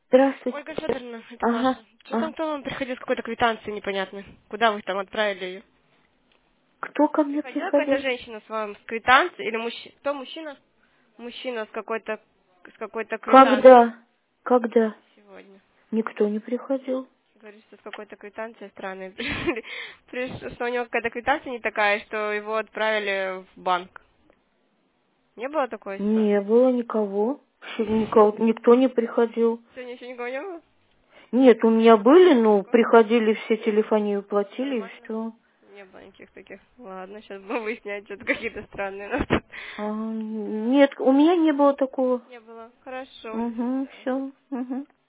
Здравствуйте. Ольга Федоровна, это Ага, Маша. Что там ага. кто вам приходил с какой-то квитанцией непонятной? Куда вы там отправили ее? Кто ко мне Приходила какая-то приходил? женщина с вами с квитанцией? Или мужчина? Кто мужчина? Мужчина с какой-то квитанцией Когда? Когда? сегодня. Никто не приходил. Говорит, что с какой-то квитанцией странной. Что у него какая-то квитанция не такая, что его отправили в банк. Не было такой Не ситуации? было никого. Никто не приходил. Сегодня еще никого не было? Нет, у меня были, но Никого? приходили все телефонию, платили и Нормально? все. Не было никаких таких. Ладно, сейчас будем выяснять, что-то какие-то странные у нас тут. Ага. Нет, у меня не было такого. Не было. Хорошо. Угу, все. Угу.